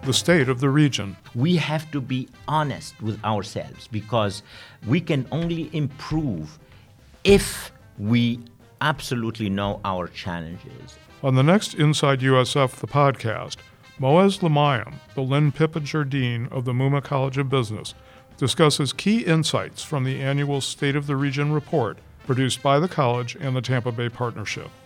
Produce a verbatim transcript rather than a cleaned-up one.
the state of the region. We have to be honest with ourselves because we can only improve if we absolutely know our challenges. On the next Inside U S F, the podcast, Moaz Lamayan, the Lynn Pippinger Dean of the Mumma College of Business, discusses key insights from the annual State of the Region report produced by the college and the Tampa Bay Partnership.